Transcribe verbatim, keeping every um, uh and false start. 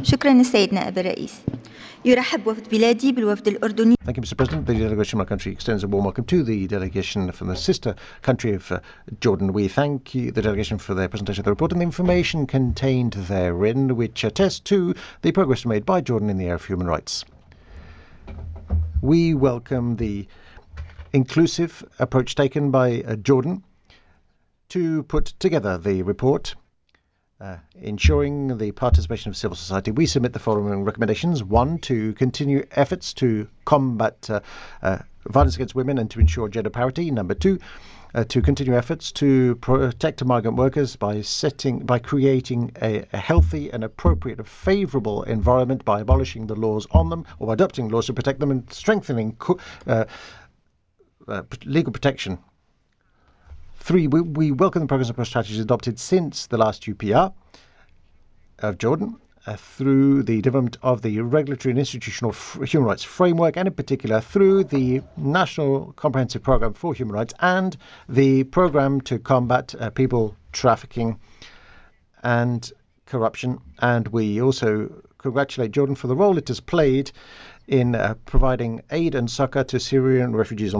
شكرا السيد نائب الرئيس. يرحب وفد بلادي بالوفد الأردني. Thank you, Mister President. The delegation of my country extends a warm welcome to the delegation from the sister country of uh, Jordan. We thank you, the delegation for their presentation of the report and the information contained therein, which attests to the progress made by Jordan in the area of human rights. We welcome the inclusive approach taken by uh, Jordan to put together the report, Uh, ensuring the participation of civil society. We submit the following recommendations. One, to continue efforts to combat uh, uh, violence against women and to ensure gender parity. Number two, uh, to continue efforts to protect migrant workers by setting, by creating a, a healthy and appropriate, favourable environment by abolishing the laws on them or by adopting laws to protect them and strengthening co- uh, uh, legal protection. Three, we, we welcome the progress and strategies adopted since the last U P R of Jordan uh, through the development of the regulatory and institutional f- human rights framework, and in particular through the National Comprehensive Programme for Human Rights and the programme to combat uh, people trafficking and corruption. And we also congratulate Jordan for the role it has played in uh, providing aid and succor to Syrian refugees on